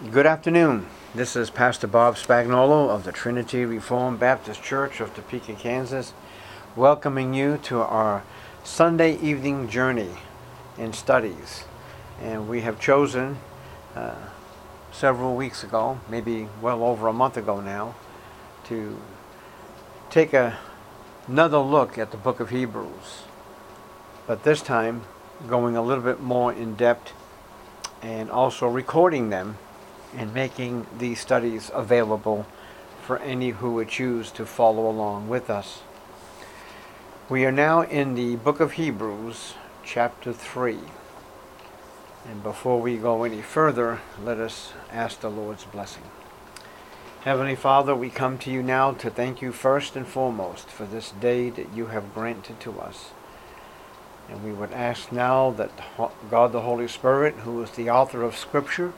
Good afternoon. This is Pastor Bob Spagnolo of the Trinity Reformed Baptist Church of Topeka, Kansas, welcoming you to our Sunday evening journey in studies. And we have chosen several weeks ago, maybe well over a month ago now, to take another look at the book of Hebrews. But this time, going a little bit more in depth and also recording them and making these studies available for any who would choose to follow along with us. We are now in the book of Hebrews, chapter 3. And before we go any further, let us ask the Lord's blessing. Heavenly Father, we come to you now to thank you first and foremost for this day that you have granted to us. And we would ask now that God the Holy Spirit, who is the author of Scripture,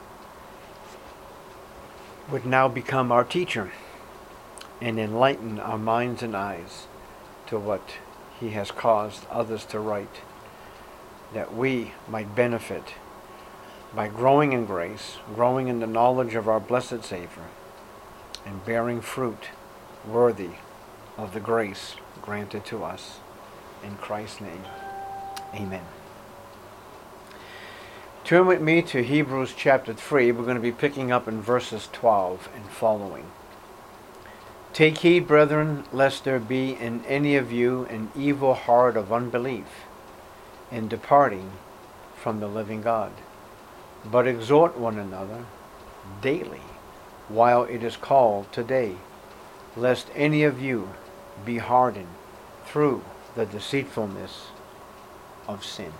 would now become our teacher and enlighten our minds and eyes to what he has caused others to write, that we might benefit by growing in grace, growing in the knowledge of our blessed Savior, and bearing fruit worthy of the grace granted to us. In Christ's name, amen. Turn with me to Hebrews chapter 3. We're going to be picking up in verses 12 and following. Take heed, brethren, lest there be in any of you an evil heart of unbelief in departing from the living God. But exhort one another daily, while it is called today, lest any of you be hardened through the deceitfulness of sin.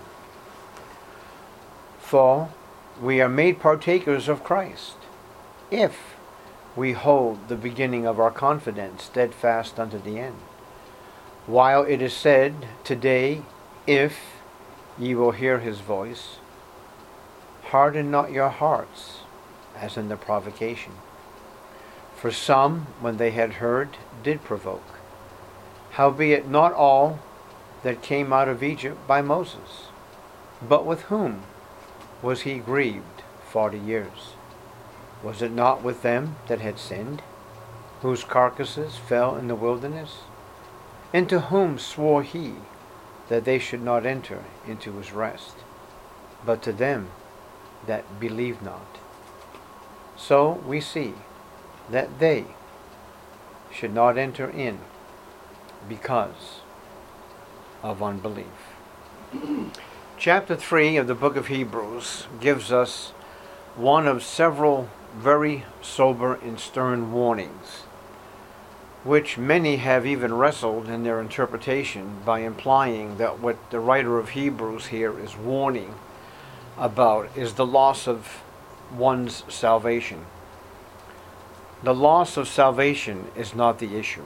For we are made partakers of Christ, if we hold the beginning of our confidence steadfast unto the end. While it is said, today, if ye will hear his voice, harden not your hearts, as in the provocation. For some, when they had heard, did provoke. Howbeit not all that came out of Egypt by Moses, but with whom was he grieved 40 years? Was it not with them that had sinned, whose carcasses fell in the wilderness? And to whom swore he that they should not enter into his rest, but to them that believed not? So we see that they should not enter in because of unbelief. Chapter 3 of the book of Hebrews gives us one of several very sober and stern warnings, which many have even wrestled in their interpretation by implying that what the writer of Hebrews here is warning about is the loss of one's salvation. The loss of salvation is not the issue.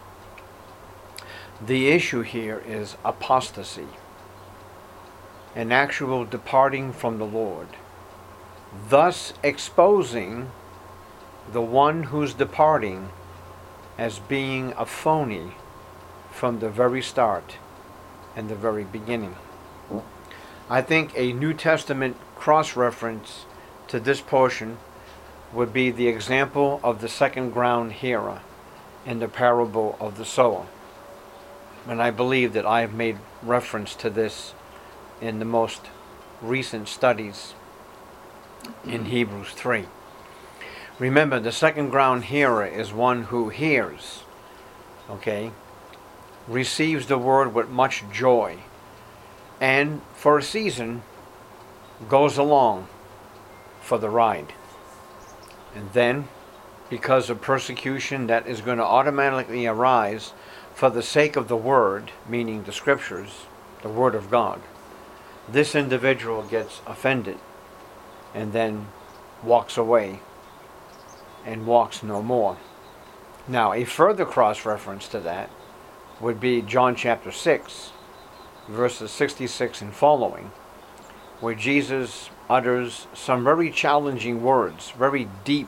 The issue here is apostasy, an actual departing from the Lord, thus exposing the one who's departing as being a phony from the very start and the very beginning. I think a New Testament cross-reference to this portion would be the example of the second ground hearer in the parable of the sower. And I believe that I have made reference to this in the most recent studies in Hebrews 3. Remember, the second ground hearer is one who hears, receives the word with much joy, and for a season goes along for the ride. And then, because of persecution that is going to automatically arise for the sake of the word, meaning the scriptures, the word of God, this individual gets offended and then walks away and walks no more. Now, a further cross-reference to that would be John chapter 6, verses 66 and following, where Jesus utters some very challenging words, very deep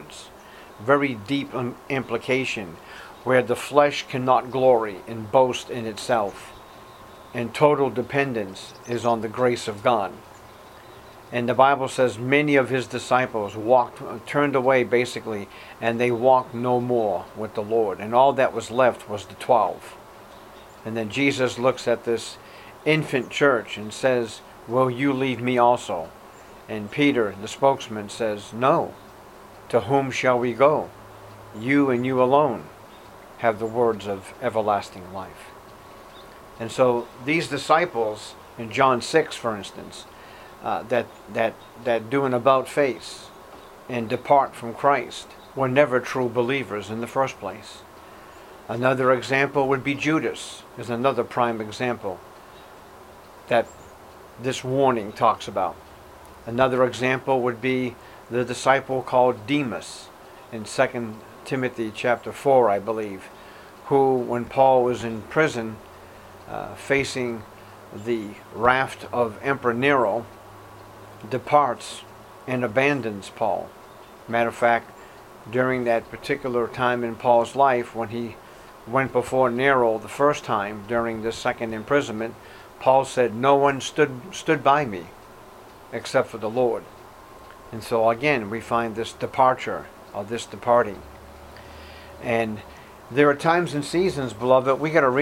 implication, where the flesh cannot glory and boast in itself, and total dependence is on the grace of God. And the Bible says many of his disciples turned away basically, and they walked no more with the Lord. And all that was left was the 12. And then Jesus looks at this infant church and says, will you leave me also? And Peter, the spokesman, says, no. To whom shall we go? You and you alone have the words of everlasting life. And so these disciples in John 6, for instance, that do an about face and depart from Christ were never true believers in the first place. Another example would be Judas, is another prime example that this warning talks about. Another example would be the disciple called Demas in 2 Timothy chapter 4, I believe, who, when Paul was in prison facing the wrath of Emperor Nero, departs and abandons Paul. Matter of fact, during that particular time in Paul's life, when he went before Nero the first time during the second imprisonment, Paul said, no one stood by me except for the Lord. And so again, we find this departure, or this departing. And there are times and seasons, beloved, we got to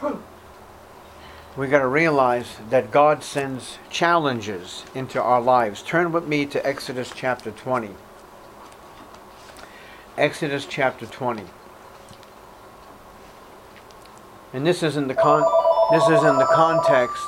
realize that God sends challenges into our lives. Turn with me to Exodus chapter 20. Exodus chapter 20. And this is in the context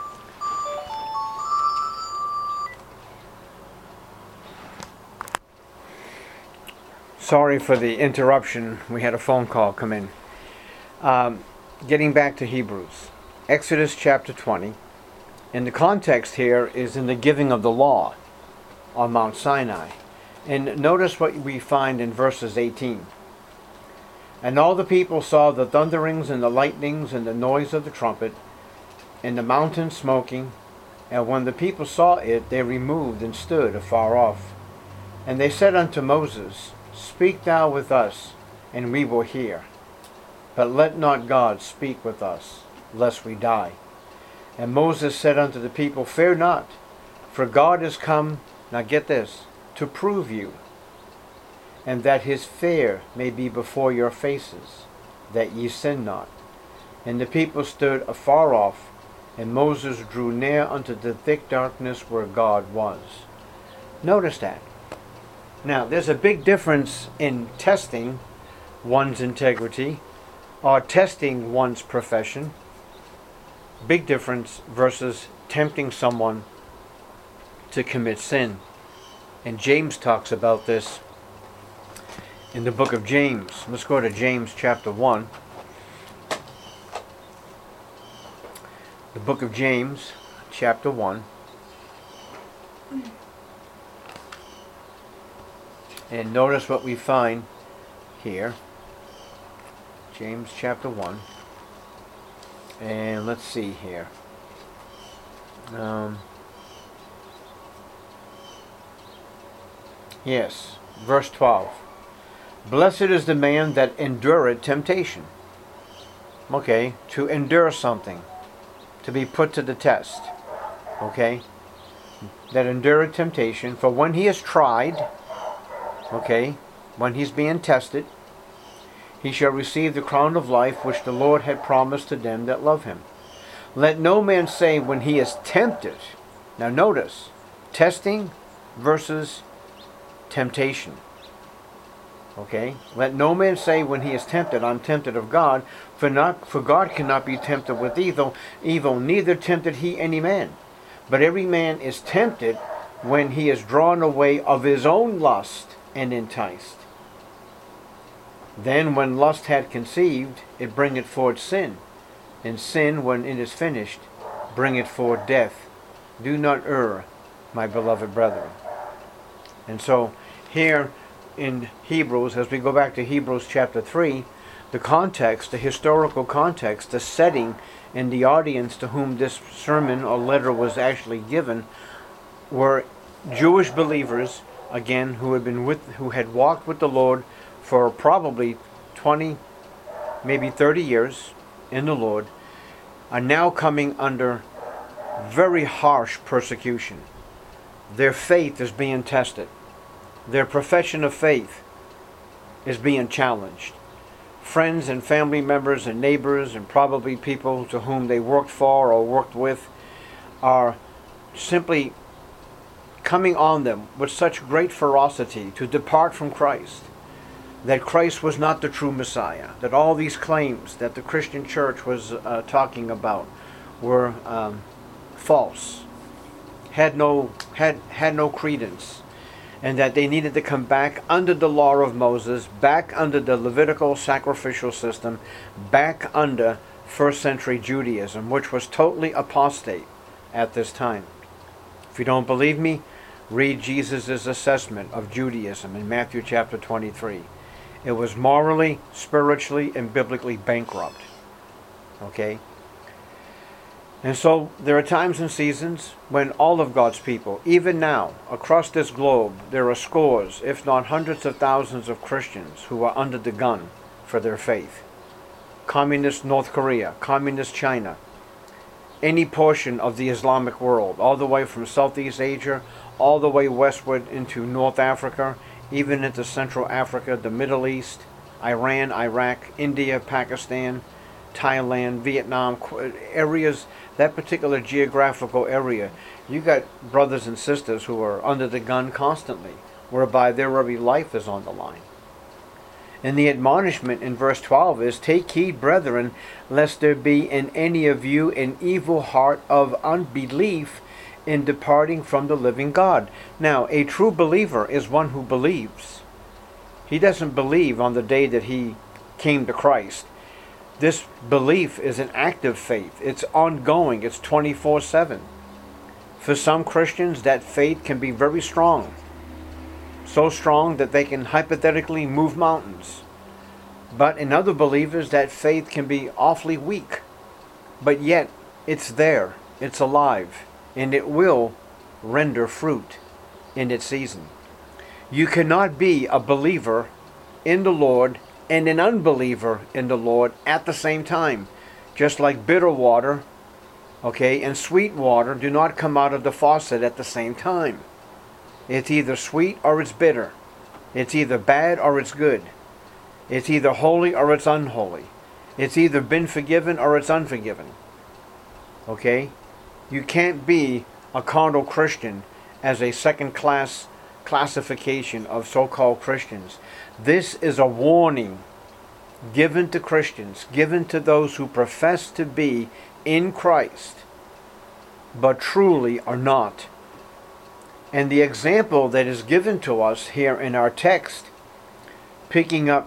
sorry for the interruption. We had a phone call come in. Getting back to Hebrews. Exodus chapter 20. And the context here is in the giving of the law on Mount Sinai. And notice what we find in verses 18. And all the people saw the thunderings and the lightnings and the noise of the trumpet, and the mountain smoking. And when the people saw it, they removed and stood afar off. And they said unto Moses, Speak thou with us, and we will hear. But let not God speak with us, lest we die. And Moses said unto the people, Fear not, for God is come, now get this, to prove you, and that his fear may be before your faces, that ye sin not. And the people stood afar off, and Moses drew near unto the thick darkness where God was. Notice that. Now, there's a big difference in testing one's integrity or testing one's profession. Big difference versus tempting someone to commit sin. And James talks about this in the book of James. Let's go to James chapter 1. The book of James chapter 1. And notice what we find here. James chapter 1. And let's see here. Yes, verse 12. Blessed is the man that endureth temptation. Okay, to endure something, to be put to the test. Okay, that endureth temptation, for when he is tried, okay, when he's being tested, he shall receive the crown of life which the Lord had promised to them that love him. Let no man say when he is tempted. Now notice, testing versus temptation. Okay? Let no man say when he is tempted, I'm tempted of God, for God cannot be tempted with evil, neither tempted he any man. But every man is tempted when he is drawn away of his own lust and enticed. Then when lust had conceived, it bringeth forth sin. And sin, when it is finished, bringeth forth death. Do not err, my beloved brethren. And so, here in Hebrews, as we go back to Hebrews chapter 3, the context, the historical context, the setting, and the audience to whom this sermon or letter was actually given were Jewish believers, again, who had walked with the Lord for probably 20, maybe 30 years in the Lord, are now coming under very harsh persecution. their faith is being tested. Their profession of faith is being challenged. Friends and family members and neighbors and probably people to whom they worked for or worked with are simply coming on them with such great ferocity to depart from Christ, that Christ was not the true Messiah, that all these claims that the Christian church was talking about were false, had no credence, and that they needed to come back under the law of Moses, back under the Levitical sacrificial system, back under first century Judaism, which was totally apostate at this time. If you don't believe me, read Jesus' assessment of Judaism in Matthew chapter 23. It was morally, spiritually, and biblically bankrupt. Okay? And so there are times and seasons when all of God's people, even now, across this globe, there are scores, if not hundreds of thousands of Christians who are under the gun for their faith. Communist North Korea, Communist China, any portion of the Islamic world, all the way from Southeast Asia, all the way westward into North Africa, even into Central Africa, the Middle East, Iran, Iraq, India, Pakistan, Thailand, Vietnam, areas, that particular geographical area. You got brothers and sisters who are under the gun constantly, whereby their very life is on the line. And the admonishment in verse 12 is, "Take heed, brethren, lest there be in any of you an evil heart of unbelief in departing from the living God." Now, a true believer is one who believes. He doesn't believe on the day that he came to Christ. This belief is an active faith. It's ongoing. It's 24/7. For some Christians, that faith can be very strong. So strong that they can hypothetically move mountains. But in other believers, that faith can be awfully weak. But yet, it's there. It's alive. And it will render fruit in its season. You cannot be a believer in the Lord and an unbeliever in the Lord at the same time. Just like bitter water, okay, and sweet water do not come out of the faucet at the same time. It's either sweet or it's bitter. It's either bad or it's good. It's either holy or it's unholy. It's either been forgiven or it's unforgiven. Okay? You can't be a carnal Christian as a second-class classification of so-called Christians. This is a warning given to Christians, given to those who profess to be in Christ, but truly are not. And the example that is given to us here in our text, picking up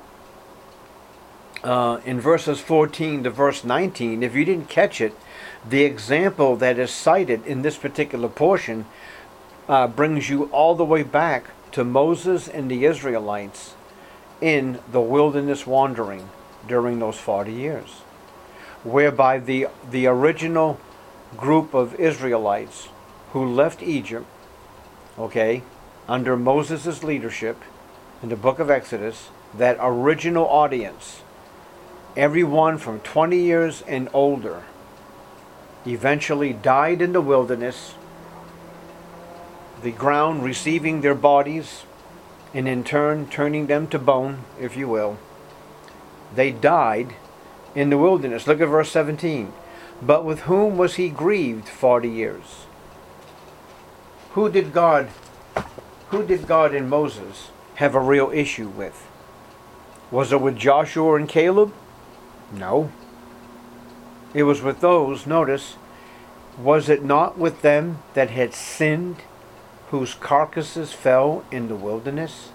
in verses 14 to verse 19, if you didn't catch it, the example that is cited in this particular portion brings you all the way back to Moses and the Israelites in the wilderness wandering during those 40 years, whereby the original group of Israelites who left Egypt, okay, under Moses' leadership in the book of Exodus, that original audience, everyone from 20 years and older, eventually died in the wilderness, the ground receiving their bodies and in turn turning them to bone, if you will. They died in the wilderness. Look at verse 17. But with whom was he grieved 40 years? Who did God and Moses have a real issue with? Was it with Joshua and Caleb? No. It was with those, notice, was it not with them that had sinned, whose carcasses fell in the wilderness?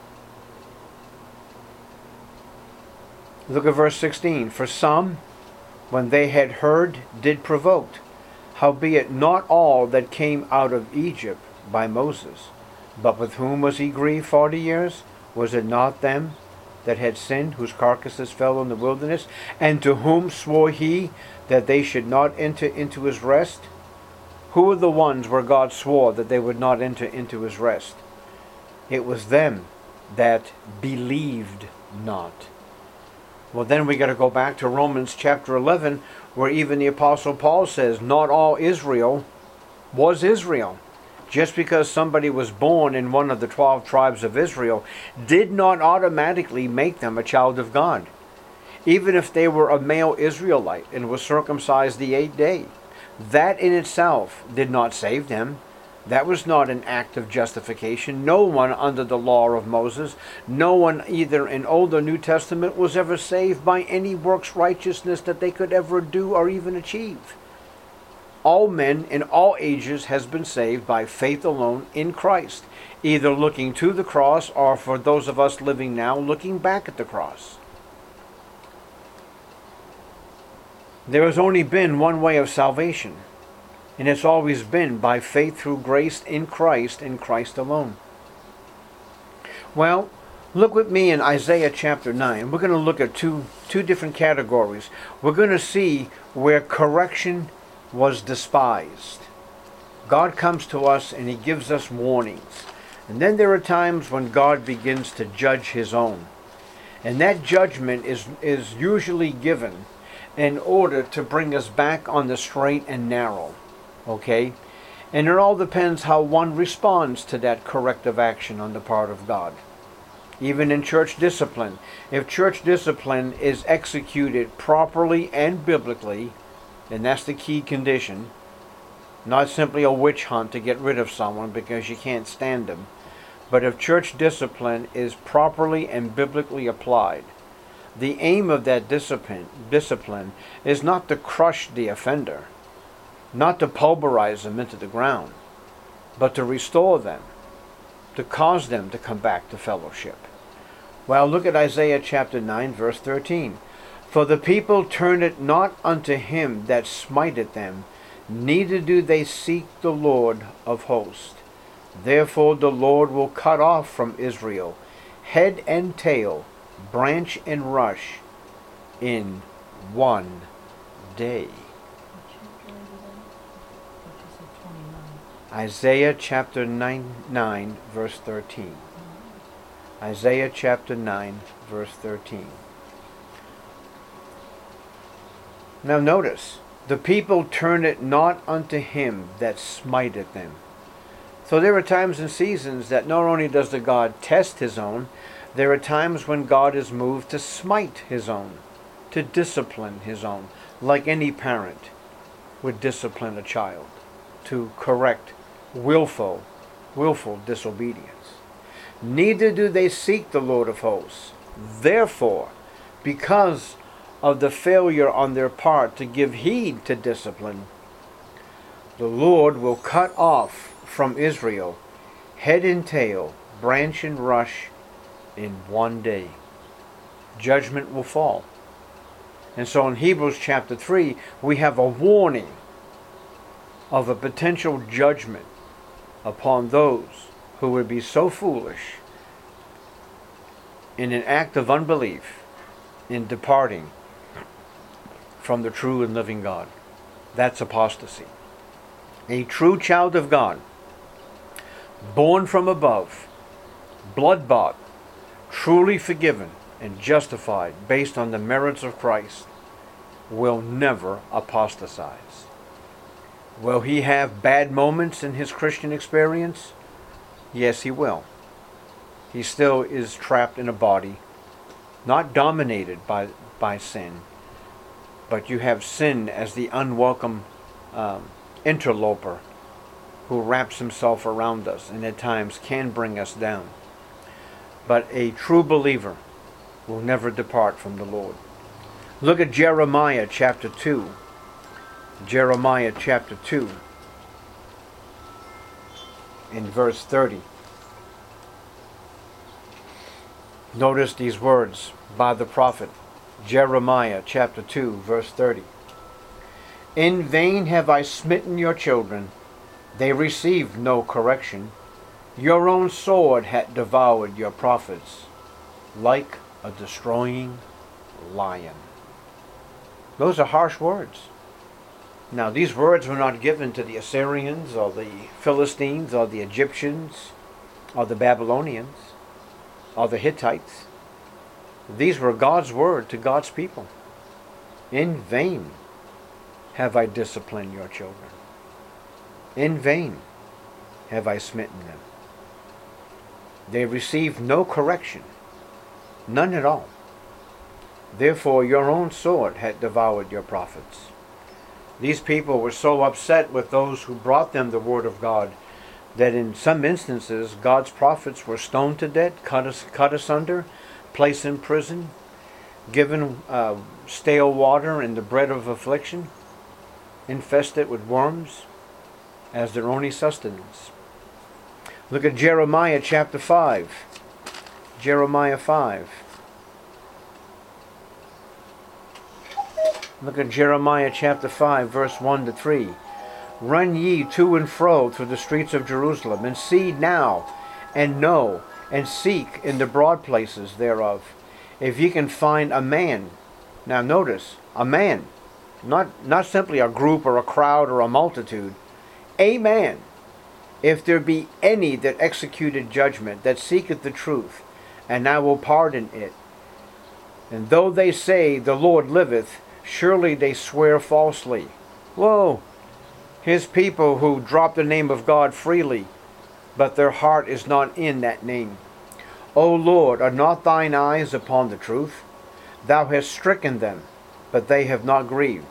Look at verse 16. For some, when they had heard, did provoke, howbeit not all that came out of Egypt by Moses. But with whom was he grieved 40 years? Was it not them that had sinned, whose carcasses fell in the wilderness? And to whom swore he that they should not enter into his rest? Who are the ones where God swore that they would not enter into his rest? It was them that believed not. Well, then we got to go back to Romans chapter 11, where even the Apostle Paul says, not all Israel was Israel. Just because somebody was born in one of the 12 tribes of Israel did not automatically make them a child of God. Even if they were a male Israelite and was circumcised the 8th day, that in itself did not save them. That was not an act of justification. No one under the law of Moses, no one either in Old or New Testament was ever saved by any works righteousness that they could ever do or even achieve. All men in all ages has been saved by faith alone in Christ, either looking to the cross or, for those of us living now, looking back at the cross. There has only been one way of salvation, and it's always been by faith through grace in Christ and Christ alone. Well, look with me in Isaiah chapter 9. We're going to look at two different categories. We're going to see where correction was despised. God comes to us and He gives us warnings. And then there are times when God begins to judge His own. And that judgment is usually given in order to bring us back on the straight and narrow. Okay? And it all depends how one responds to that corrective action on the part of God. Even in church discipline, if church discipline is executed properly and biblically, and that's the key condition, not simply a witch hunt to get rid of someone because you can't stand them, but if church discipline is properly and biblically applied, the aim of that discipline is not to crush the offender, not to pulverize them into the ground, but to restore them, to cause them to come back to fellowship. Well, look at Isaiah chapter 9, verse 13. For the people turn it not unto him that smiteth them, neither do they seek the Lord of hosts. Therefore the Lord will cut off from Israel head and tail, branch and rush, in one day. Isaiah chapter 9, verse 13. Isaiah chapter 9, verse 13. Now notice, the people turn it not unto him that smiteth them. So there are times and seasons that not only does the God test His own, there are times when God is moved to smite His own, to discipline His own, like any parent would discipline a child, to correct willful disobedience. Neither do they seek the Lord of hosts. Therefore, because of the failure on their part to give heed to discipline, the Lord will cut off from Israel head and tail, branch and rush, in one day. Judgment will fall. And so in Hebrews chapter 3, we have a warning of a potential judgment upon those who would be so foolish in an act of unbelief in departing from the true and living God. That's apostasy. A true child of God, born from above, blood-bought, truly forgiven and justified based on the merits of Christ, will never apostatize. Will he have bad moments in his Christian experience? Yes, he will. He still is trapped in a body, not dominated by sin, but you have sin as the unwelcome interloper who wraps himself around us and at times can bring us down. But a true believer will never depart from the Lord. Look at Jeremiah chapter 2. Jeremiah chapter 2 in verse 30. Notice these words by the prophet Jeremiah chapter 2 verse 30. In vain have I smitten your children, they received no correction. Your own sword hath devoured your prophets, like a destroying lion. Those are harsh words. Now, these words were not given to the Assyrians or the Philistines or the Egyptians or the Babylonians or the Hittites. These were God's word to God's people. In vain have I disciplined your children. In vain have I smitten them. They received no correction, none at all. Therefore your own sword had devoured your prophets. These people were so upset with those who brought them the word of God that in some instances God's prophets were stoned to death, cut asunder, placed in prison, given stale water and the bread of affliction, infested with worms as their only sustenance. Look at Jeremiah chapter 5. Jeremiah 5. Look at Jeremiah chapter 5, verse 1 to 3. Run ye to and fro through the streets of Jerusalem, and see now, and know, and seek in the broad places thereof, if ye can find a man. Now notice, a man, not simply a group or a crowd or a multitude, a man, if there be any that executed judgment, that seeketh the truth, and I will pardon it. And though they say, the Lord liveth, surely they swear falsely. Whoa! Here's people who drop the name of God freely, but their heart is not in that name. O Lord, are not thine eyes upon the truth? Thou hast stricken them, but they have not grieved.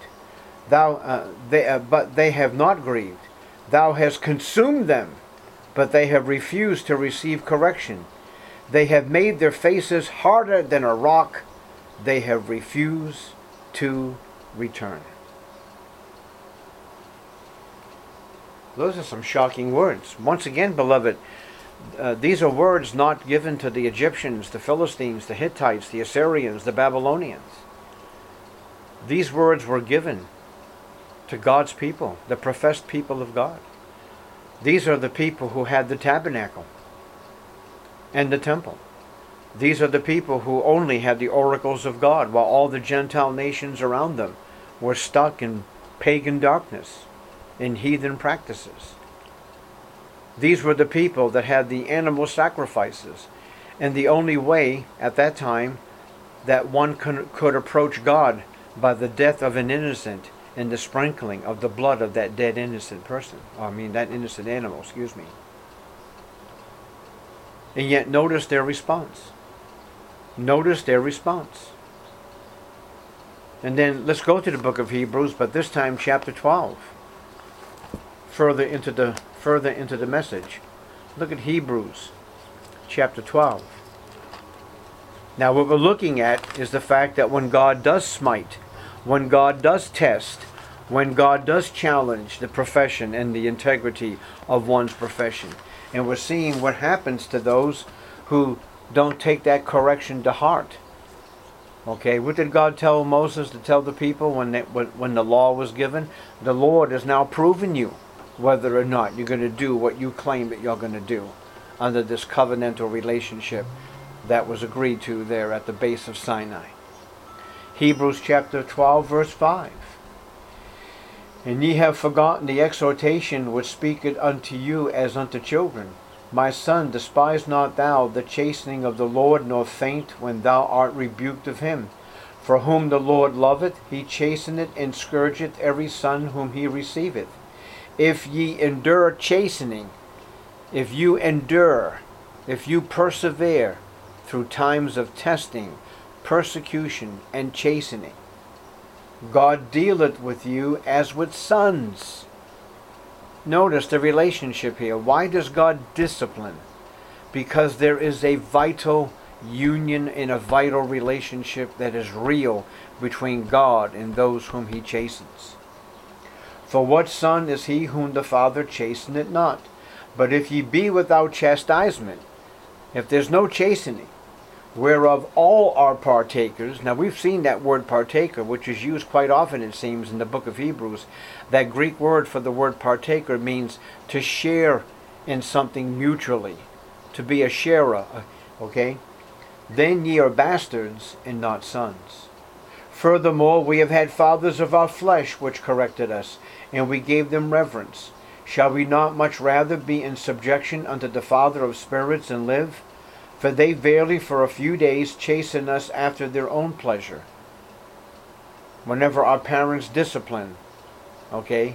But they have not grieved. Thou hast consumed them, but they have refused to receive correction. They have made their faces harder than a rock. They have refused to return. Those are some shocking words. Once again, beloved, these are words not given to the Egyptians, the Philistines, the Hittites, the Assyrians, the Babylonians. These words were given to God's people, the professed people of God. These are the people who had the tabernacle and the temple. These are the people who only had the oracles of God, while all the Gentile nations around them were stuck in pagan darkness, in heathen practices. These were the people that had the animal sacrifices, and the only way at that time that one could approach God by the death of an innocent and the sprinkling of the blood of that dead innocent person. That innocent animal, excuse me. And yet notice their response. Notice their response. And then let's go to the book of Hebrews, but this time chapter 12. Further into the message. Look at Hebrews chapter 12. Now what we're looking at is the fact that when God does smite, when God does test, when God does challenge the profession and the integrity of one's profession, and we're seeing what happens to those who don't take that correction to heart. Okay, what did God tell Moses to tell the people when the law was given? The Lord has now proven you whether or not you're going to do what you claim that you're going to do under this covenantal relationship that was agreed to there at the base of Sinai. Hebrews chapter 12 verse 5. And ye have forgotten the exhortation which speaketh unto you as unto children. My son, despise not thou the chastening of the Lord, nor faint when thou art rebuked of him. For whom the Lord loveth, he chasteneth and scourgeth every son whom he receiveth. If ye endure chastening, if you endure, if you persevere through times of testing, persecution, and chastening, God dealeth with you as with sons. Notice the relationship here. Why does God discipline? Because there is a vital union and a vital relationship that is real between God and those whom he chastens. For what son is he whom the Father chasteneth not? But if ye be without chastisement, if there's no chastening, whereof all are partakers. Now we've seen that word partaker, which is used quite often, it seems, in the book of Hebrews. That Greek word for the word partaker means to share in something mutually, to be a sharer, okay? Then ye are bastards and not sons. Furthermore, we have had fathers of our flesh which corrected us, and we gave them reverence. Shall we not much rather be in subjection unto the Father of spirits and live? For they verily for a few days chasten us after their own pleasure. Whenever our parents discipline, okay,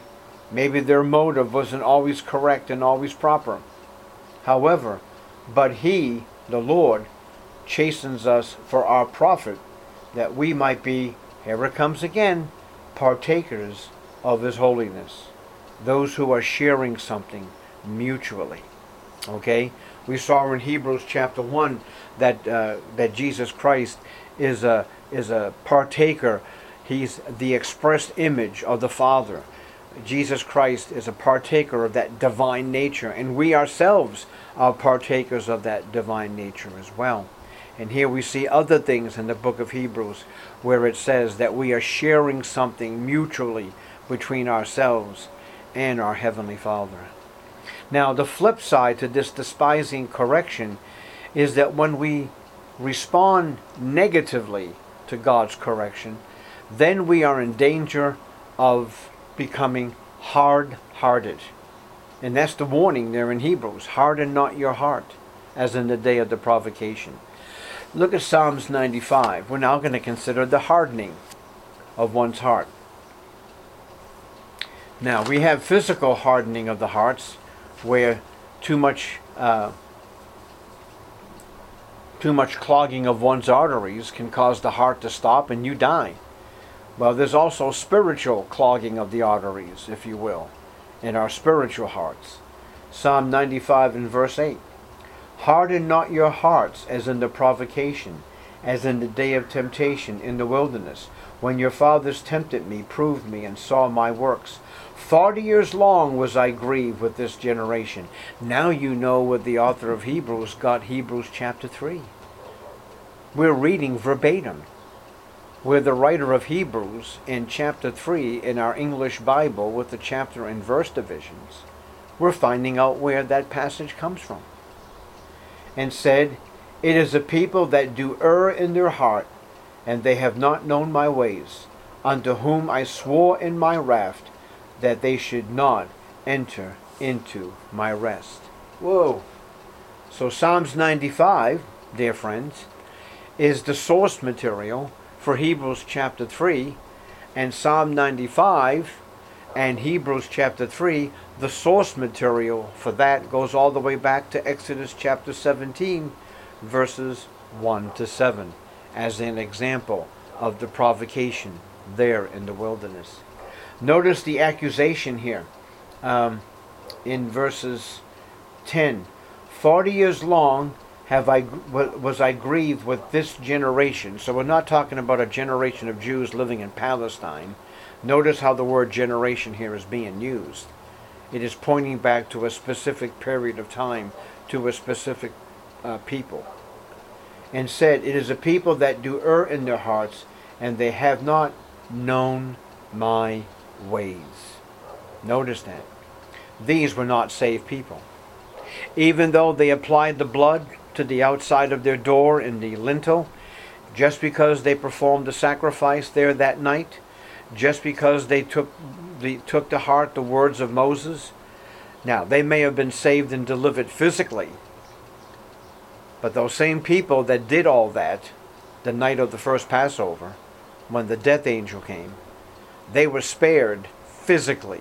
Maybe their motive wasn't always correct and always proper. However, but He, the Lord, chastens us for our profit, that we might be, here it comes again, partakers of His holiness. Those who are sharing something mutually. Okay? We saw in Hebrews chapter 1 that Jesus Christ is a partaker. He's the expressed image of the Father. Jesus Christ is a partaker of that divine nature, and we ourselves are partakers of that divine nature as well. And here we see other things in the book of Hebrews where it says that we are sharing something mutually between ourselves and our Heavenly Father. Now, the flip side to this despising correction is that when we respond negatively to God's correction, then we are in danger of becoming hard-hearted. And that's the warning there in Hebrews. Harden not your heart, as in the day of the provocation. Look at Psalms 95. We're now going to consider the hardening of one's heart. Now, we have physical hardening of the hearts, where too much clogging of one's arteries can cause the heart to stop and you die. Well, there's also spiritual clogging of the arteries, if you will, in our spiritual hearts. Psalm 95 and verse 8. Harden not your hearts as in the provocation, as in the day of temptation in the wilderness, when your fathers tempted me, proved me, and saw my works. 40 years long was I grieved with this generation. Now you know where the author of Hebrews got Hebrews chapter 3. We're reading verbatim where the writer of Hebrews in chapter 3 in our English Bible with the chapter and verse divisions. We're finding out where that passage comes from. And said, it is a people that do err in their heart, and they have not known my ways, unto whom I swore in my wrath, that they should not enter into my rest. Whoa. So Psalms 95, dear friends, is the source material for Hebrews chapter 3, and Psalm 95 and Hebrews chapter 3, the source material for that goes all the way back to Exodus chapter 17, verses 1 to 7, as an example of the provocation there in the wilderness. Notice the accusation here in verses 10. 40 years long was I grieved with this generation. So we're not talking about a generation of Jews living in Palestine. Notice how the word generation here is being used. It is pointing back to a specific period of time, to a specific people. And said, it is a people that do err in their hearts, and they have not known my ways. Notice that. These were not saved people. Even though they applied the blood to the outside of their door in the lintel, just because they performed the sacrifice there that night, just because they took to heart the words of Moses. Now, they may have been saved and delivered physically, but those same people that did all that the night of the first Passover, when the death angel came, they were spared physically.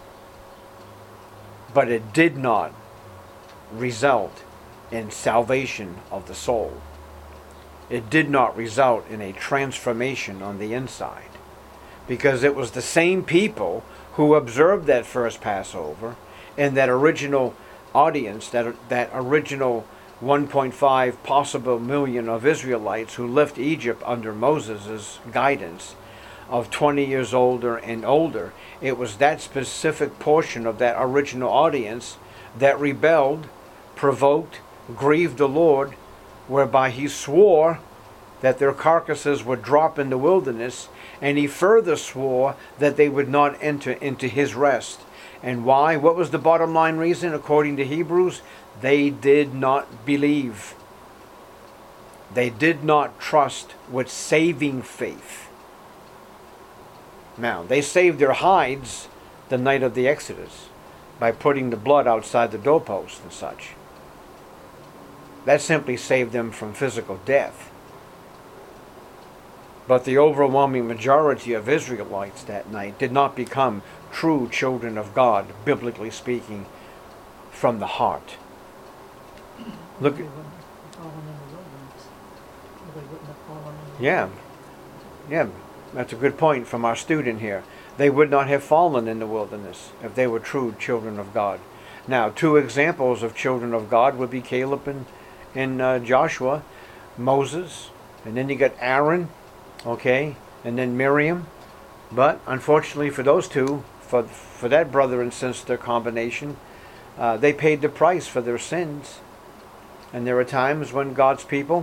But it did not result in salvation of the soul. It did not result in a transformation on the inside. Because it was the same people who observed that first Passover and that original audience, that original 1.5 possible million of Israelites who left Egypt under Moses' guidance of 20 years older and older. It was that specific portion of that original audience that rebelled, provoked, grieved the Lord, whereby he swore that their carcasses would drop in the wilderness, and he further swore that they would not enter into his rest. And why? What was the bottom line reason according to Hebrews? They did not believe. They did not trust with saving faith. Now, they saved their hides the night of the Exodus by putting the blood outside the doorpost and such. That simply saved them from physical death. But the overwhelming majority of Israelites that night did not become true children of God, biblically speaking, from the heart. Look. They wouldn't have fallen in the wilderness. Or they wouldn't have fallen in the Yeah. Yeah, that's a good point from our student here. They would not have fallen in the wilderness if they were true children of God. Now, two examples of children of God would be Caleb and Joshua, Moses, and then you got Aaron, okay, and then Miriam. But unfortunately for those two, for that brother and sister combination, they paid the price for their sins. And there are times when God's people,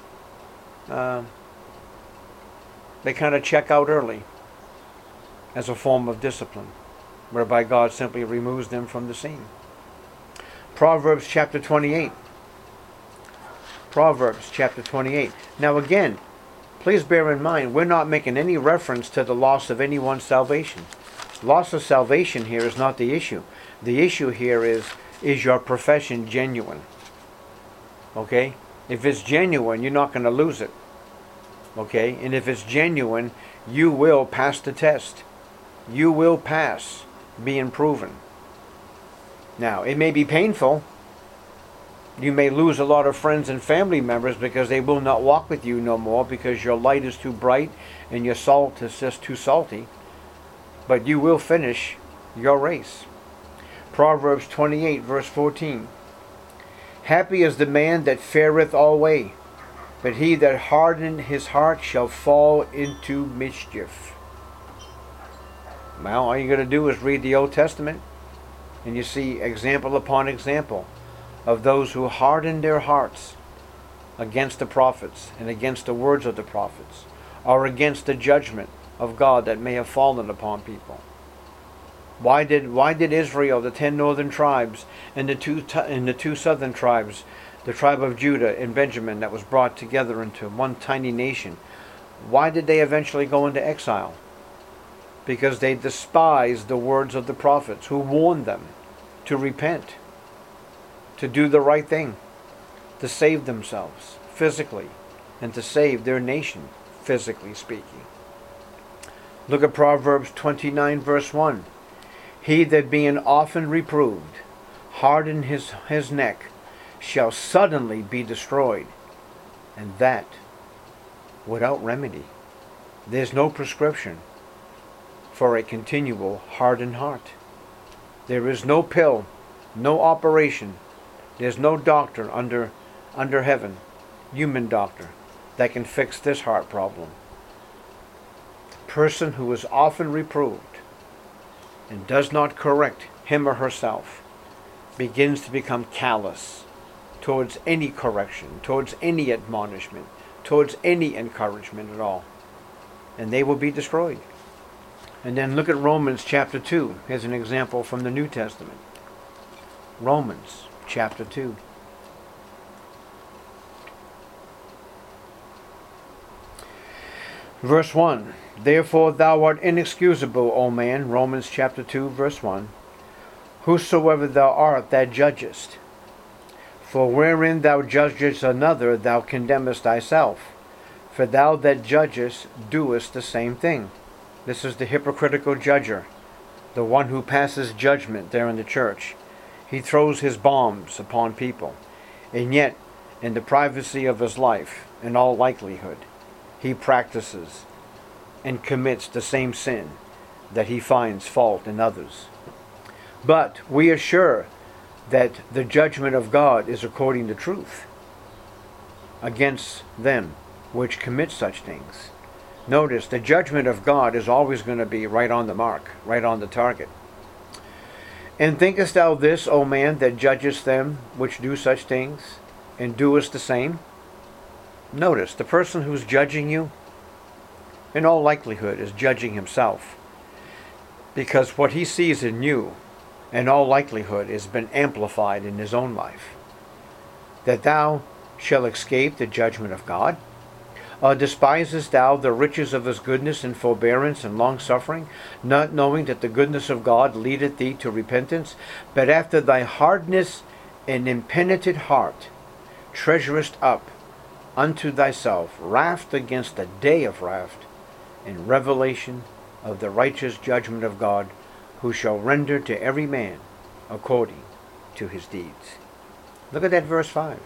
they kind of check out early as a form of discipline, whereby God simply removes them from the scene. Proverbs chapter 28. Proverbs chapter 28. Now again, please bear in mind, we're not making any reference to the loss of anyone's salvation. Loss of salvation here is not the issue. The issue here is your profession genuine? Okay? If it's genuine, you're not going to lose it. Okay? And if it's genuine, you will pass the test. You will pass being proven. Now, it may be painful. You may lose a lot of friends and family members because they will not walk with you no more because your light is too bright and your salt is just too salty. But you will finish your race. Proverbs 28 verse 14. Happy is the man that fareth alway, but he that hardeneth his heart shall fall into mischief. Well, all you got to do is read the Old Testament, and you see example upon example of those who hardened their hearts against the prophets and against the words of the prophets, or against the judgment of God that may have fallen upon people. Why did Israel, the 10 northern tribes, and the two southern tribes, the tribe of Judah and Benjamin that was brought together into one tiny nation, why did they eventually go into exile? Because they despised the words of the prophets who warned them to repent, to do the right thing, to save themselves physically, and to save their nation, physically speaking. Look at Proverbs 29 verse 1. He that being often reproved, harden his neck, shall suddenly be destroyed, and that without remedy. There's no prescription for a continual hardened heart. There is no pill, no operation. There's no doctor under heaven, human doctor, that can fix this heart problem. Person who is often reproved and does not correct him or herself begins to become callous towards any correction, towards any admonishment, towards any encouragement at all. And they will be destroyed. And then look at Romans chapter 2. Here's an example from the New Testament. Romans chapter 2. Verse 1. Therefore thou art inexcusable, O man. Romans chapter 2 verse 1. Whosoever thou art that judgest. For wherein thou judgest another, thou condemnest thyself. For thou that judgest doest the same thing. This is the hypocritical judger, the one who passes judgment there in the church. He throws his bombs upon people, and yet, in the privacy of his life, in all likelihood, he practices and commits the same sin that he finds fault in others. But we are sure that the judgment of God is according to truth against them which commit such things. Notice, the judgment of God is always going to be right on the mark, right on the target. And thinkest thou this, O man, that judgest them which do such things, and doest the same? Notice, the person who's judging you, in all likelihood, is judging himself. Because what he sees in you, in all likelihood, has been amplified in his own life. That thou shalt escape the judgment of God? Despisest thou the riches of his goodness and forbearance and longsuffering, not knowing that the goodness of God leadeth thee to repentance? But after thy hardness and impenitent heart treasurest up unto thyself wrath against the day of wrath, and revelation of the righteous judgment of God, who shall render to every man according to his deeds. Look at that verse 5.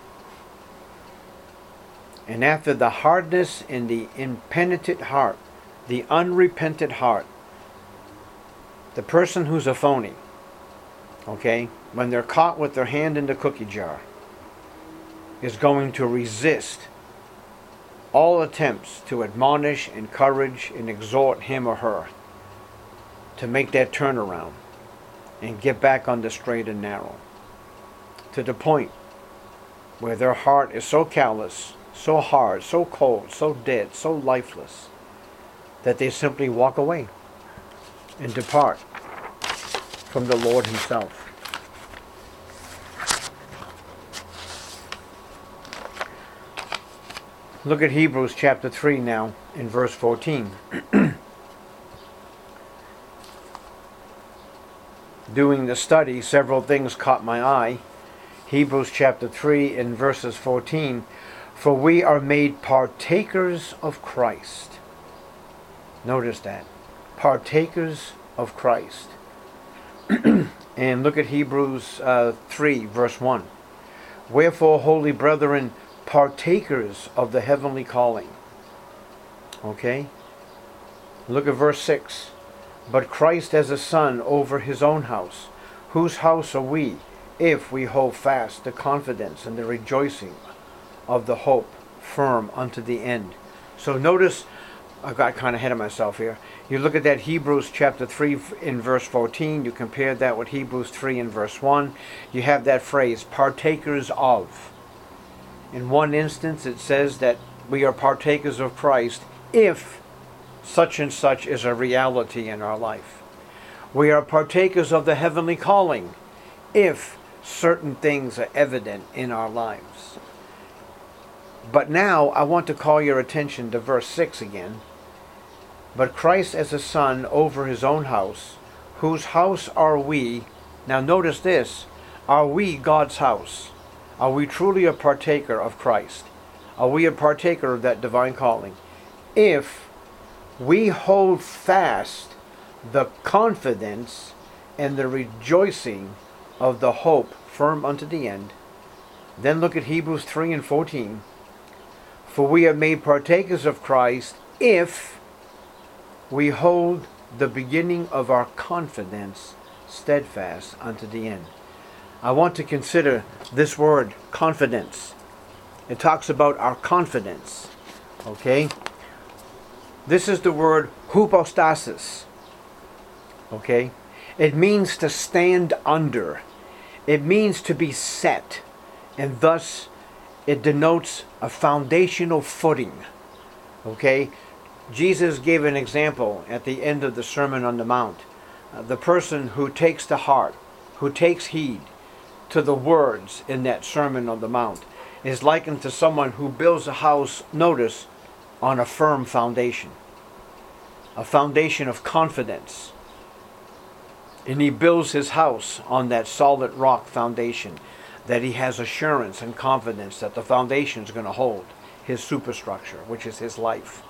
And after the hardness and the impenitent heart, the unrepentant heart, the person who's a phony, okay, when they're caught with their hand in the cookie jar, is going to resist all attempts to admonish, encourage, and exhort him or her to make that turnaround and get back on the straight and narrow, to the point where their heart is so callous, so hard, so cold, so dead, so lifeless, that they simply walk away and depart from the Lord himself. Look at Hebrews chapter 3 now in verse 14. Doing the study, several things caught my eye. Hebrews chapter 3 in verses 14. For we are made partakers of Christ. Notice that. Partakers of Christ. And look at Hebrews 3 verse 1. Wherefore, holy brethren, partakers of the heavenly calling. Okay? Look at verse 6. But Christ as a son over his own house. Whose house are we, if we hold fast the confidence and the rejoicing of the hope firm unto the end? So notice, I got kind of ahead of myself here. You look at that Hebrews chapter 3 in verse 14. You compare that with Hebrews 3 in verse 1. You have that phrase, partakers of. In one instance, it says that we are partakers of Christ if such and such is a reality in our life. We are partakers of the heavenly calling if certain things are evident in our lives. But now I want to call your attention to verse 6 again. But Christ as a son over his own house, whose house are we? Now notice this. Are we God's house? Are we truly a partaker of Christ? Are we a partaker of that divine calling? If we hold fast the confidence and the rejoicing of the hope firm unto the end. Then look at Hebrews 3 and 14. For we are made partakers of Christ if we hold the beginning of our confidence steadfast unto the end. I want to consider this word, confidence. It talks about our confidence. Okay? This is the word hypostasis. Okay? It means to stand under. It means to be set. And thus, it denotes a foundational footing. Okay? Jesus gave an example at the end of the Sermon on the Mount. The person who takes to heart, who takes heed to the words in that Sermon on the Mount, is likened to someone who builds a house, notice, on a firm foundation. A foundation of confidence. And he builds his house on that solid rock foundation, that he has assurance and confidence that the foundation is going to hold his superstructure, which is his life.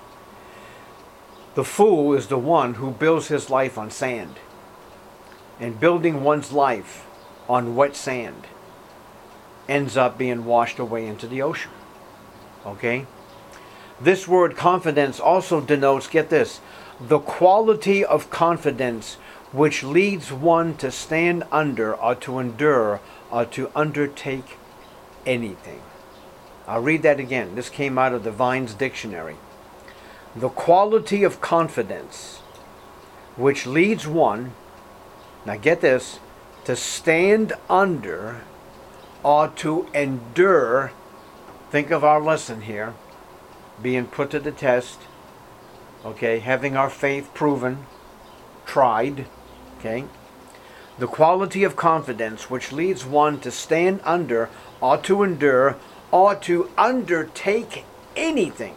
The fool is the one who builds his life on sand. And building one's life on wet sand ends up being washed away into the ocean. Okay? This word confidence also denotes, get this, the quality of confidence which leads one to stand under or to endure or to undertake anything. I'll read that again. This came out of the Vine's Dictionary. The quality of confidence which leads one, now get this, to stand under or to endure, think of our lesson here, being put to the test, okay, having our faith proven, tried, okay. The quality of confidence which leads one to stand under or to endure or to undertake anything.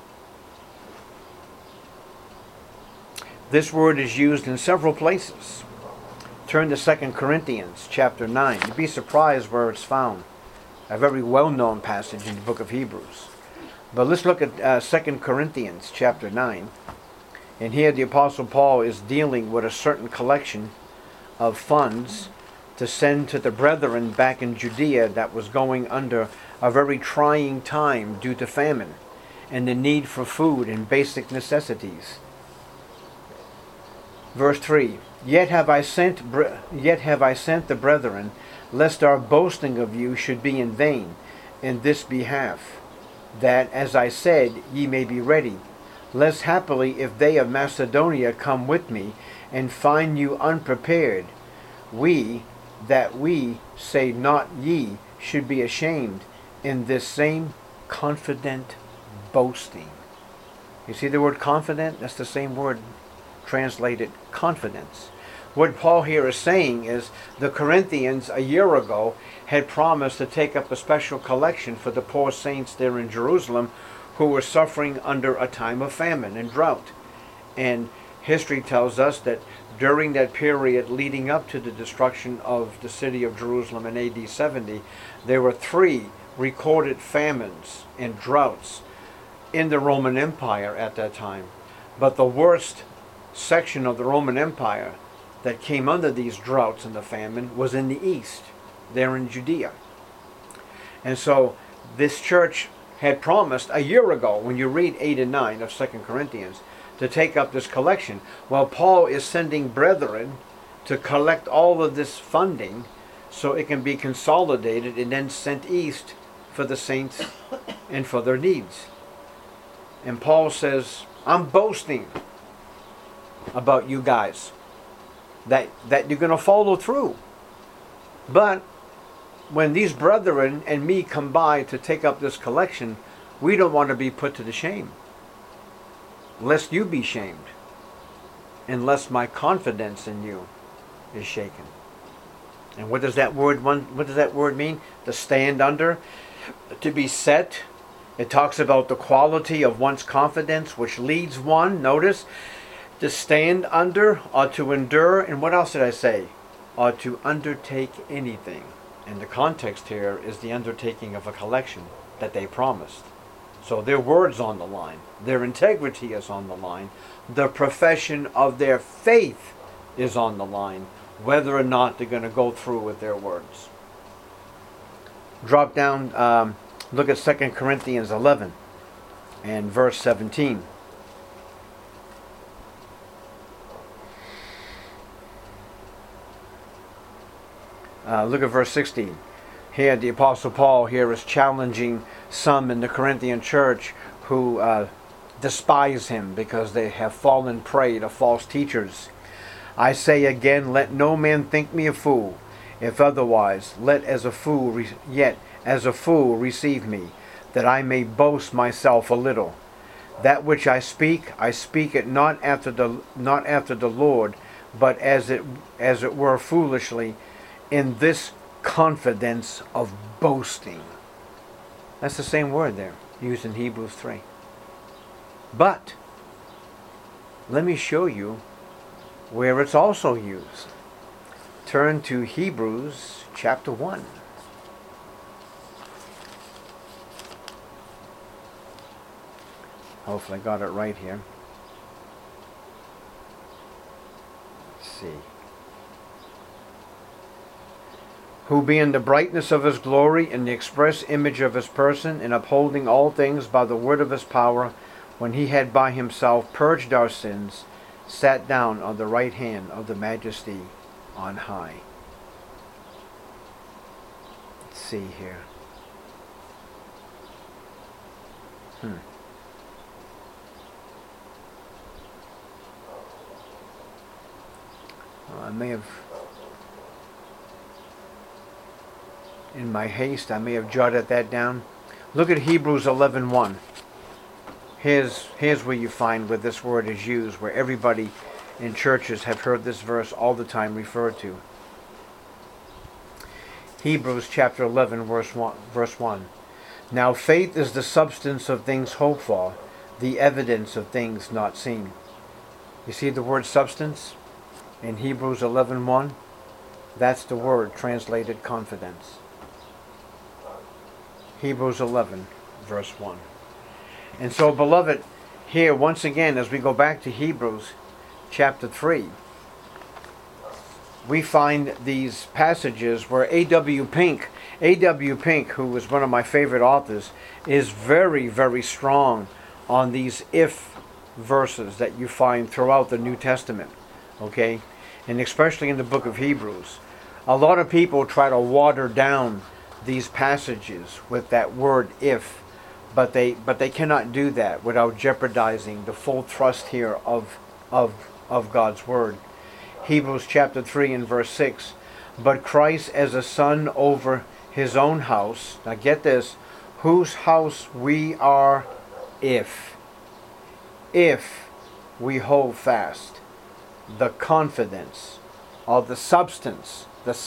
This word is used in several places. Turn to 2 Corinthians chapter 9. You'd be surprised where it's found. a very well-known passage in the book of Hebrews. But let's look at 2 Corinthians chapter 9. And here the Apostle Paul is dealing with a certain collection of funds to send to the brethren back in Judea that was going under a very trying time due to famine and the need for food and basic necessities. Verse 3, Yet have I sent the brethren, lest our boasting of you should be in vain in this behalf, that, as I said, ye may be ready, lest happily if they of Macedonia come with me, and find you unprepared, we say not ye, should be ashamed in this same confident boasting. You see the word confident? That's the same word translated confidence. What Paul here is saying is the Corinthians a year ago had promised to take up a special collection for the poor saints there in Jerusalem who were suffering under a time of famine and drought. And history tells us that during that period leading up to the destruction of the city of Jerusalem in AD 70, there were 3 recorded famines and droughts in the Roman Empire at that time. But the worst section of the Roman Empire that came under these droughts and the famine was in the east, there in Judea. And so this church had promised a year ago, when you read 8 and 9 of 2 Corinthians, to take up this collection. Well, Paul is sending brethren to collect all of this funding so it can be consolidated and then sent east for the saints and for their needs. And Paul says, I'm boasting about you guys, that you're going to follow through. But when these brethren and me come by to take up this collection, we don't want to be put to the shame, lest you be shamed, and lest my confidence in you is shaken. And what does that word mean? To stand under, to be set. It talks about the quality of one's confidence, which leads one, notice, to stand under, or to endure, and what else did I say? Or to undertake anything. And the context here is the undertaking of a collection that they promised. So their word's on the line. Their integrity is on the line. The profession of their faith is on the line, whether or not they're going to go through with their words. Drop down, look at 2 Corinthians 11 and verse 17. Look at verse 16. Here the Apostle Paul here is challenging some in the Corinthian church who despise him because they have fallen prey to false teachers. I say again, let no man think me a fool. If otherwise, let as a fool receive me, that I may boast myself a little. That which I speak it not after the Lord, but as it were foolishly, in this confidence of boasting. That's the same word there, used in Hebrews 3. But let me show you where it's also used. Turn to Hebrews chapter 1. Hopefully I got it right here. Let's see. Who being the brightness of his glory and the express image of his person, and upholding all things by the word of his power, when he had by himself purged our sins, sat down on the right hand of the majesty on high. Let's see here. I may have, in my haste, I may have jotted that down. Look at Hebrews 11:1. Here's where you find where this word is used, where everybody in churches have heard this verse all the time referred to. Hebrews chapter 11, verse 1. Now faith is the substance of things hoped for, the evidence of things not seen. You see the word substance in Hebrews 11:1? That's the word translated confidence. Hebrews 11, verse 1. And so, beloved, here once again, as we go back to Hebrews chapter 3, we find these passages where A.W. Pink, who was one of my favorite authors, is very, very strong on these if verses that you find throughout the New Testament. Okay? And especially in the book of Hebrews. A lot of people try to water down these passages with that word if, but they cannot do that without jeopardizing the full thrust here of God's word. Hebrews chapter 3 and verse 6. But Christ as a son over his own house. Now get this. Whose house we are if we hold fast the confidence or the substance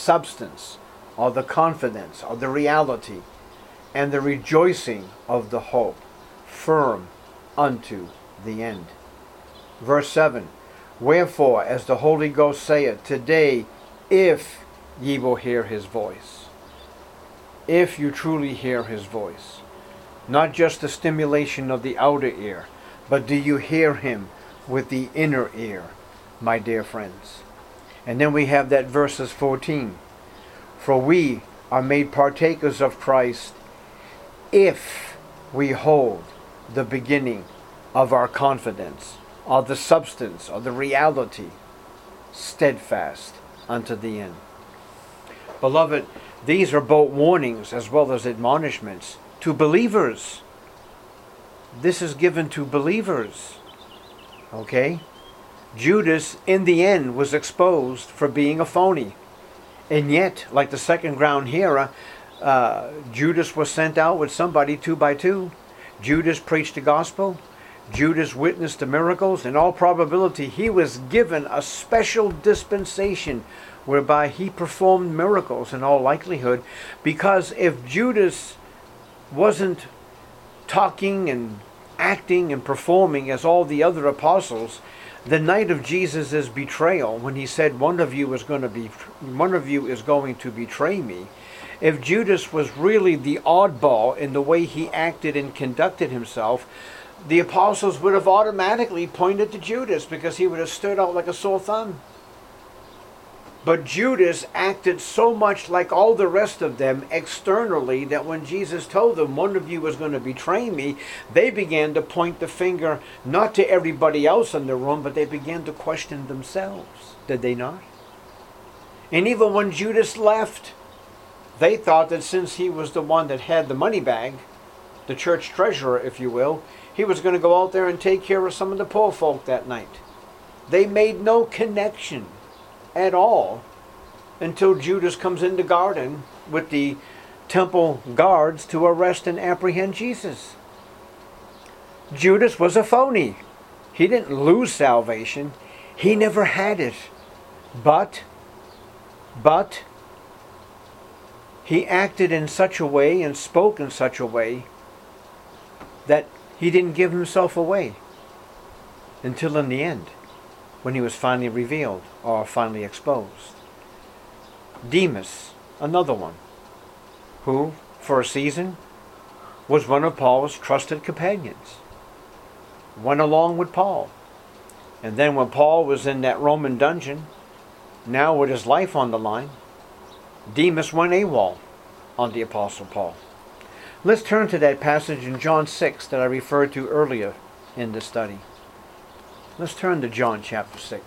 or the confidence or the reality and the rejoicing of the hope firm unto the end. Verse 7. Wherefore, as the Holy Ghost saith, today, if ye will hear his voice. If you truly hear his voice. Not just the stimulation of the outer ear, but do you hear him with the inner ear, my dear friends? And then we have that verses 14. For we are made partakers of Christ if we hold the beginning of our confidence, or the substance, or the reality, steadfast unto the end. Beloved, these are both warnings as well as admonishments to believers. This is given to believers. Okay? Judas, in the end, was exposed for being a phony. And yet, like the second ground hearer, Judas was sent out with somebody 2 by 2. Judas preached the gospel. Judas witnessed the miracles. In all probability, he was given a special dispensation whereby he performed miracles in all likelihood. Because if Judas wasn't talking and acting and performing as all the other apostles, the night of Jesus' betrayal, when he said, one of you is going to betray me, if Judas was really the oddball in the way he acted and conducted himself, the apostles would have automatically pointed to Judas because he would have stood out like a sore thumb. But Judas acted so much like all the rest of them externally that when Jesus told them, one of you was going to betray me, they began to point the finger not to everybody else in the room, but they began to question themselves. Did they not? And even when Judas left, they thought that since he was the one that had the money bag, the church treasurer, if you will, he was going to go out there and take care of some of the poor folk that night. They made no connection at all until Judas comes in the garden with the temple guards to arrest and apprehend Jesus. Judas was a phony. He didn't lose salvation. He never had it. But he acted in such a way and spoke in such a way that he didn't give himself away until in the end, when he was finally revealed or finally exposed. Demas, another one, who, for a season, was one of Paul's trusted companions, went along with Paul. And then when Paul was in that Roman dungeon, now with his life on the line, Demas went AWOL on the Apostle Paul. Let's turn to that passage in John 6 that I referred to earlier in the study. Let's turn to John chapter 6.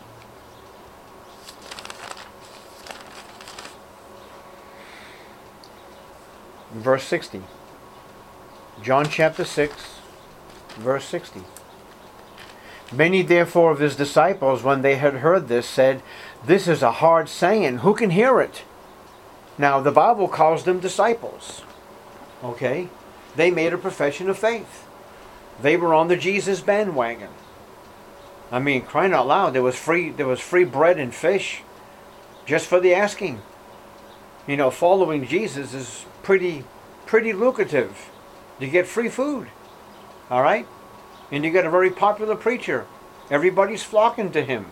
Verse 60. John chapter 6, verse 60. Many therefore of his disciples, when they had heard this, said, this is a hard saying. Who can hear it? Now, the Bible calls them disciples. Okay? They made a profession of faith. They were on the Jesus bandwagon. I mean, crying out loud, there was free bread and fish just for the asking. You know, following Jesus is pretty lucrative. You get free food. All right? And you get a very popular preacher. Everybody's flocking to him.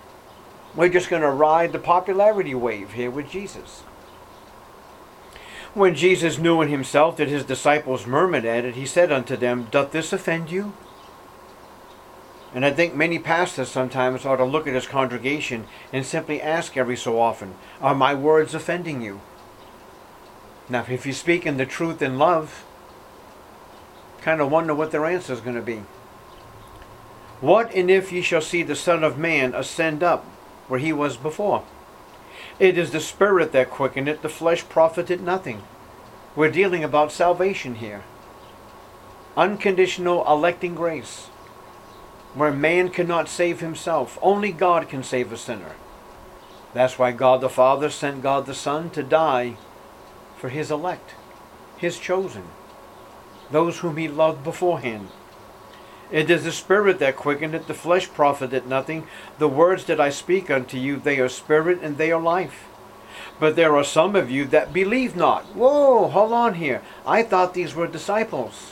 We're just going to ride the popularity wave here with Jesus. When Jesus knew in himself that his disciples murmured at it, he said unto them, Doth this offend you? And I think many pastors sometimes ought to look at his congregation and simply ask every so often, are my words offending you? Now, if you speak in the truth in love, kind of wonder what their answer is going to be. What and if ye shall see the Son of Man ascend up where he was before? It is the Spirit that quickeneth, the flesh profited nothing. We're dealing about salvation here. Unconditional electing grace, where man cannot save himself. Only God can save a sinner. That's why God the Father sent God the Son to die for his elect, his chosen, those whom he loved beforehand. It is the Spirit that quickeneth, the flesh profited nothing. The words that I speak unto you, they are spirit and they are life. But there are some of you that believe not. Whoa, hold on here. I thought these were disciples.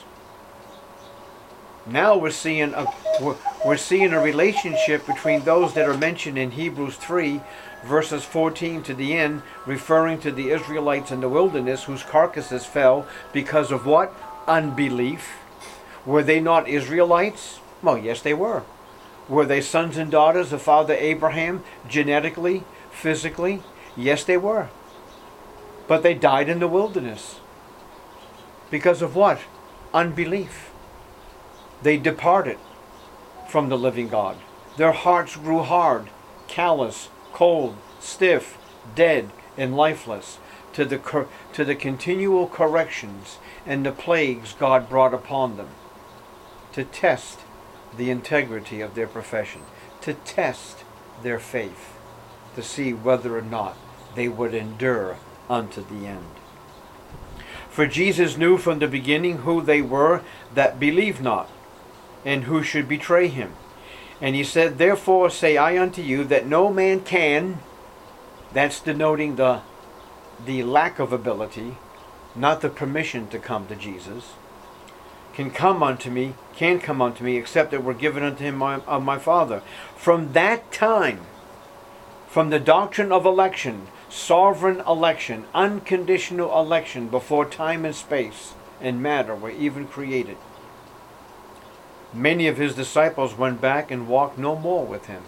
Now we're seeing a relationship between those that are mentioned in Hebrews 3, verses 14 to the end, referring to the Israelites in the wilderness whose carcasses fell because of what? Unbelief. Were they not Israelites? Well, yes, they were. Were they sons and daughters of Father Abraham, genetically, physically? Yes, they were. But they died in the wilderness. Because of what? Unbelief. They departed from the living God. Their hearts grew hard, callous, cold, stiff, dead, and lifeless to the continual corrections and the plagues God brought upon them, to test the integrity of their profession, to test their faith, to see whether or not they would endure unto the end. For Jesus knew from the beginning who they were that believed not, and who should betray him. And he said, Therefore say I unto you, that no man can, that's denoting the lack of ability, not the permission to come to Jesus, can come unto me, except it were given unto him of my Father. From that time, from the doctrine of election, sovereign election, unconditional election, before time and space and matter were even created, many of his disciples went back and walked no more with him,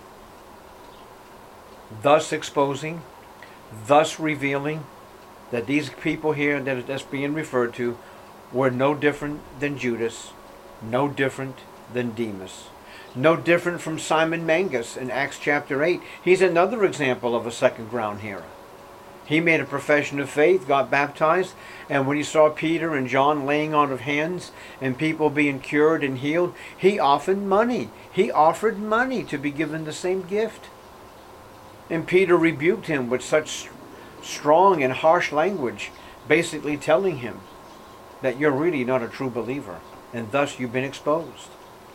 thus exposing, thus revealing that these people here that's being referred to were no different than Judas, no different than Demas, no different from Simon Magus in Acts chapter 8. He's another example of a second ground hero. He made a profession of faith, got baptized, and when he saw Peter and John laying on of hands and people being cured and healed, he offered money. He offered money to be given the same gift. And Peter rebuked him with such strong and harsh language, basically telling him that you're really not a true believer, and thus you've been exposed.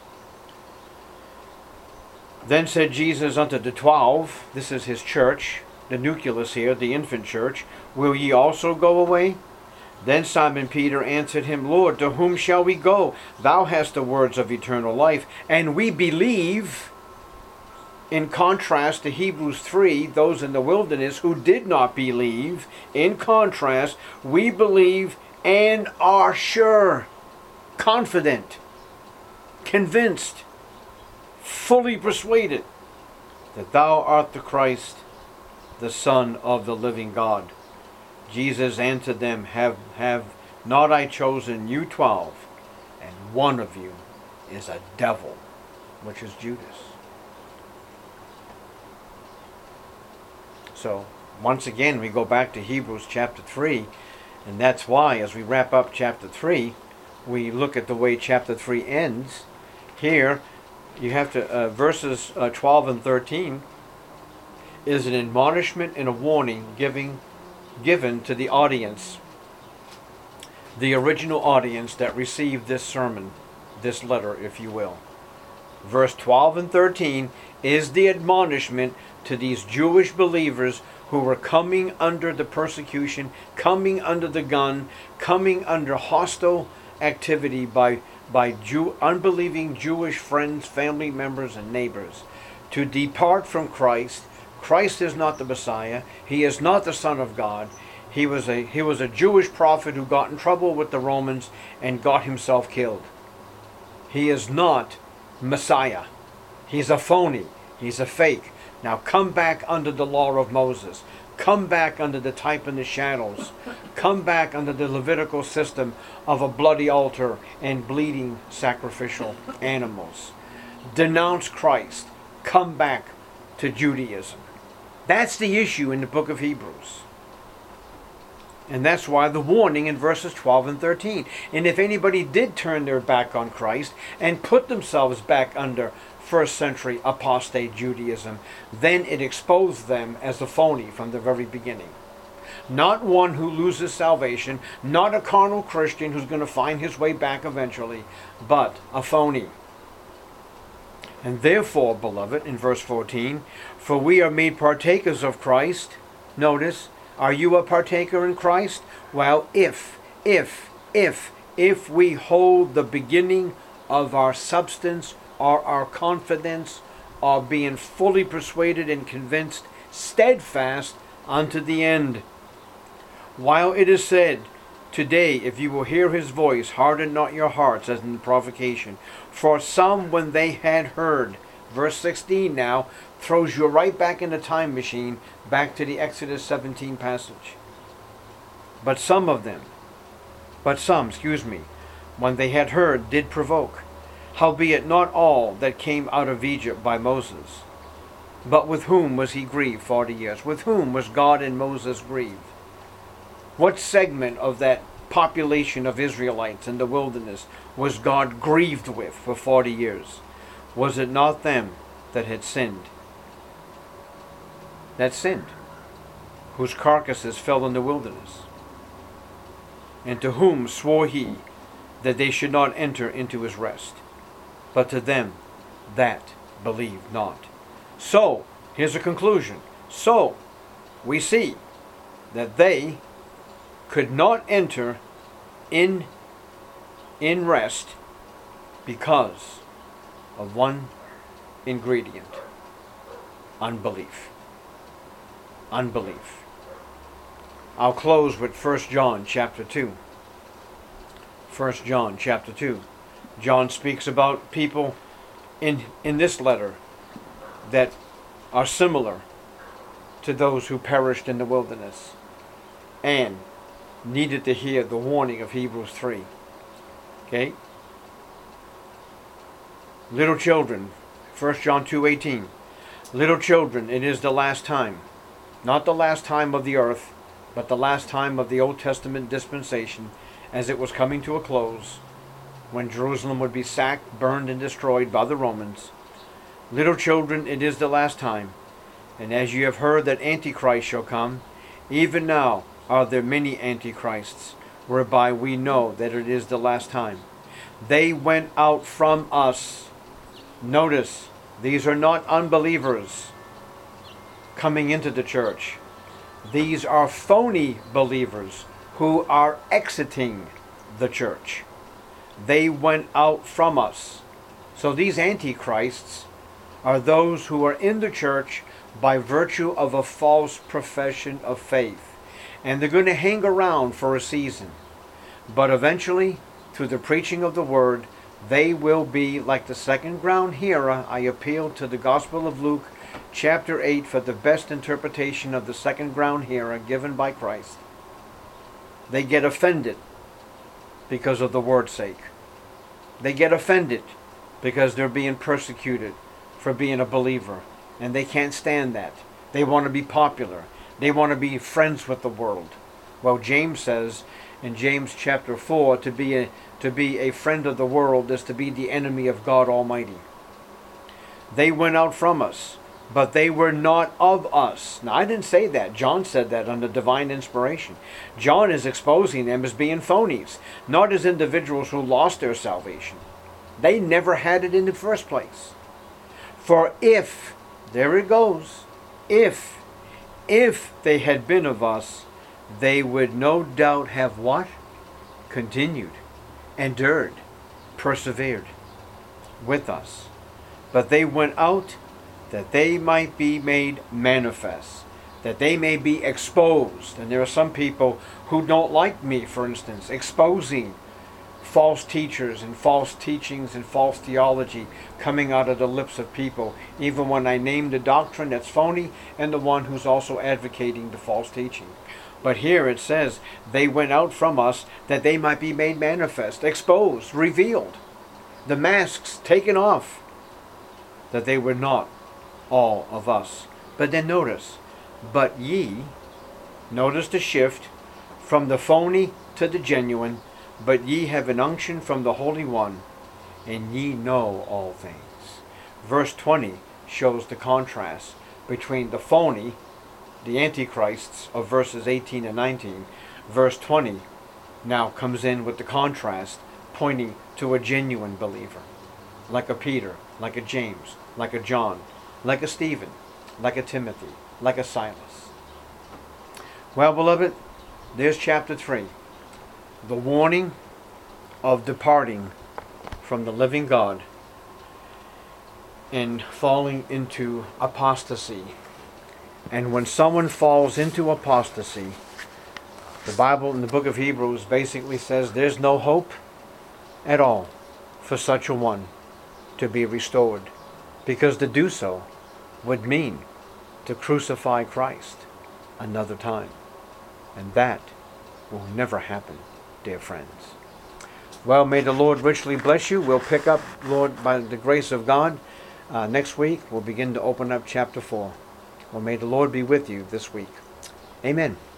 Then said Jesus unto the 12, this is his church, the nucleus here, the infant church, Will ye also go away? Then Simon Peter answered him, Lord, to whom shall we go? Thou hast the words of eternal life, and we believe. In contrast to Hebrews 3, those in the wilderness who did not believe, in contrast, we believe and are sure, confident, convinced, fully persuaded that thou art the Christ, the Son of the living God. Jesus answered them, Have not I chosen you 12, and one of you is a devil, which is Judas. So, once again, we go back to Hebrews chapter 3, and that's why, as we wrap up chapter 3, we look at the way chapter 3 ends. Here, you have to, verses 12 and 13 is an admonishment and a warning given to the audience, the original audience that received this sermon, this letter, if you will. Verse 12 and 13 is the admonishment to these Jewish believers who were coming under the persecution, coming under the gun, coming under hostile activity by unbelieving Jewish friends, family members, and neighbors, to depart from Christ. Christ is not the Messiah. He is not the Son of God. He was a Jewish prophet who got in trouble with the Romans and got himself killed. He is not Messiah. He's a phony. He's a fake. Now come back under the law of Moses. Come back under the type and the shadows. Come back under the Levitical system of a bloody altar and bleeding sacrificial animals. Denounce Christ. Come back to Judaism. That's the issue in the book of Hebrews. And that's why the warning in verses 12 and 13. And if anybody did turn their back on Christ and put themselves back under first century apostate Judaism, then it exposed them as a phony from the very beginning. Not one who loses salvation, not a carnal Christian who's going to find his way back eventually, but a phony. And therefore, beloved, in verse 14, for we are made partakers of Christ. Notice, are you a partaker in Christ? Well, if we hold the beginning of our substance or our confidence, or being fully persuaded and convinced, steadfast unto the end. While it is said, today, if you will hear his voice, harden not your hearts, as in the provocation. For some, when they had heard, verse 16 now, throws you right back in the time machine, back to the Exodus 17 passage. But some, when they had heard, did provoke. Howbeit not all that came out of Egypt by Moses. But with whom was he grieved 40 years? With whom was God and Moses grieved? What segment of that population of Israelites in the wilderness was God grieved with for 40 years? Was it not them that had sinned? That sinned, whose carcasses fell in the wilderness? And to whom swore he that they should not enter into his rest? But to them that believed not. So, here's a conclusion. So, we see that they could not enter in rest because of one ingredient: unbelief. Unbelief. I'll close with 1 John chapter 2. 1 John chapter 2. John speaks about people in this letter that are similar to those who perished in the wilderness and needed to hear the warning of Hebrews 3. Okay? Little children, 1 John 2:18. Little children, it is the last time. Not the last time of the earth, but the last time of the Old Testament dispensation, as it was coming to a close, when Jerusalem would be sacked, burned, and destroyed by the Romans. Little children, it is the last time. And as you have heard that Antichrist shall come, even now are there many Antichrists, whereby we know that it is the last time. They went out from us. Notice, these are not unbelievers coming into the church. These are phony believers who are exiting the church. They went out from us. So these antichrists are those who are in the church by virtue of a false profession of faith. And they're going to hang around for a season. But eventually, through the preaching of the word, they will be like the second ground hearer. I appeal to the Gospel of Luke, chapter 8, for the best interpretation of the second ground hearer given by Christ. They get offended because of the word's sake. They get offended because they're being persecuted for being a believer. And they can't stand that. They want to be popular. They want to be friends with the world. Well, James says in James chapter 4, to be a friend of the world is to be the enemy of God Almighty. They went out from us, but they were not of us. Now, I didn't say that. John said that under divine inspiration. John is exposing them as being phonies, not as individuals who lost their salvation. They never had it in the first place. For if, there it goes, if they had been of us, they would no doubt have what? Continued, endured, persevered with us. But they went out that they might be made manifest, that they may be exposed. And there are some people who don't like me, for instance, exposing false teachers and false teachings and false theology coming out of the lips of people, even when I name the doctrine that's phony and the one who's also advocating the false teaching. But here it says, they went out from us that they might be made manifest, exposed, revealed, the masks taken off, that they were not all of us. But then notice, but ye, notice the shift from the phony to the genuine, but ye have an unction from the Holy One, and ye know all things. Verse 20 shows the contrast between the phony, the antichrists of verses 18 and 19. Verse 20 now comes in with the contrast, pointing to a genuine believer, like a Peter, like a James, like a John, like a Stephen, like a Timothy, like a Silas. Well, beloved, there's chapter 3. The warning of departing from the living God and falling into apostasy. And when someone falls into apostasy, the Bible in the book of Hebrews basically says there's no hope at all for such a one to be restored, because to do so would mean to crucify Christ another time. And that will never happen, dear friends. Well, may the Lord richly bless you. We'll pick up, Lord, by the grace of God. Next week, we'll begin to open up chapter 4. Well, may the Lord be with you this week. Amen.